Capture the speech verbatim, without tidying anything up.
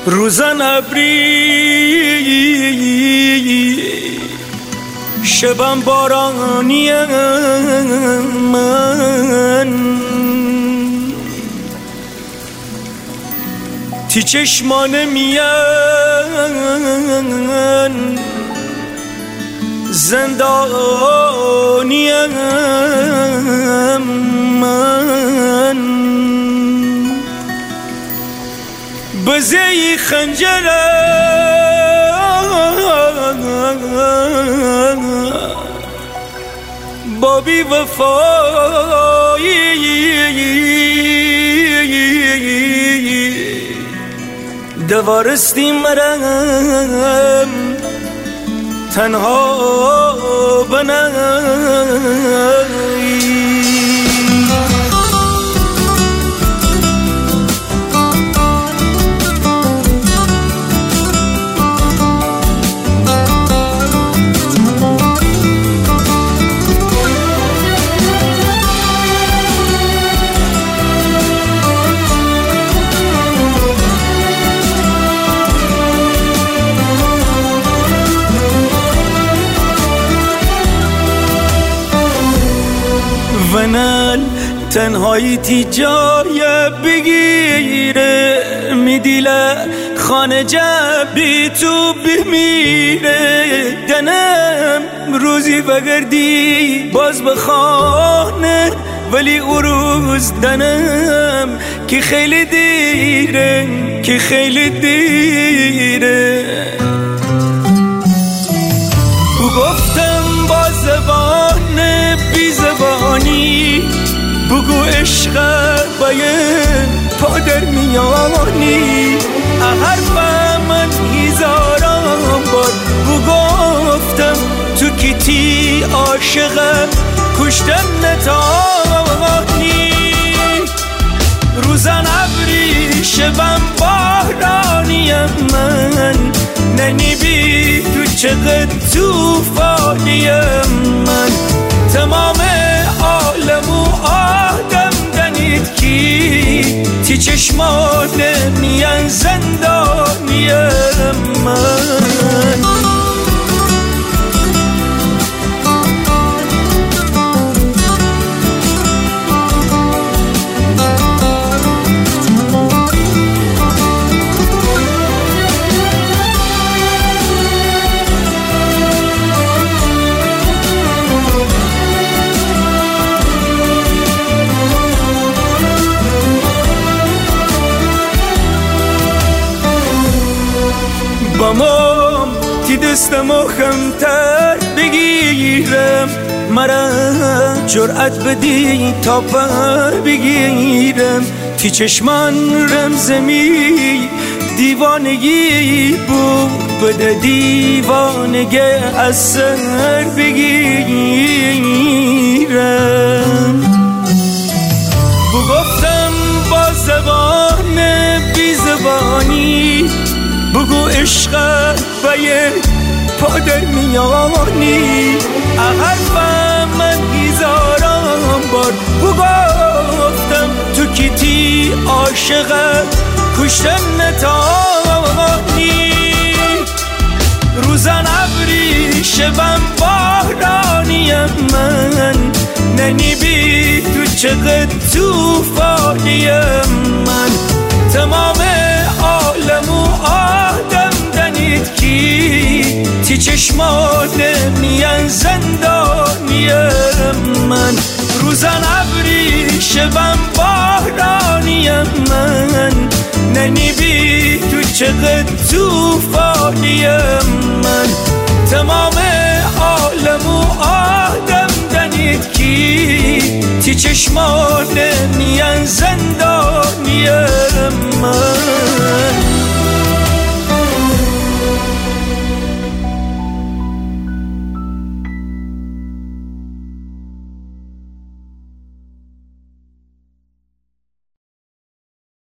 روزن ابری شبم بارانی من تی چشمان میان زندانی من بزی خنجره با بی وفایی دوارستی مرم تنها بنایی ونال تنهایی تی جای بگیره میدیله خانه جبی تو بمیره دنم روزی بگردی باز بخانه ولی او روز دنم که خیلی دیره که خیلی دیره گفتم با زبان بی زبانی بگو عشق باید پادر میانی حرفم من هزاران بار بگفتم تو کیتی عاشقم کشتم نتانی روزن ابری شبم بارانیم من ننی بی تو چقدر توفانیم من تمام عالم و آدم دنید کی تی چشمان میان زندانیم من بامام تی دستمو خمتر بگیرم مرا جرأت بدی تا پر بگیرم تی چشمان رمزمی دیوانگی بود بده دیوانگی از سر بگیرم بگفتم با زبان بی زبانی بگو عشقت باید پادر میانی حرفم من هزاران بار بگفتم تو کیتی عاشقت کشتم نتانی روزن ابری شبم بارانیم من ننی بی تو چقدر توفانیم من تمام عالم و آدم دنید کی تی چشمان میان زندانیم من روزن ابری شبم بارانیم من ننی بی تو چقدر توفانیم من تمام عالم و آدم دنید کی تی چشمان میان زندانیم من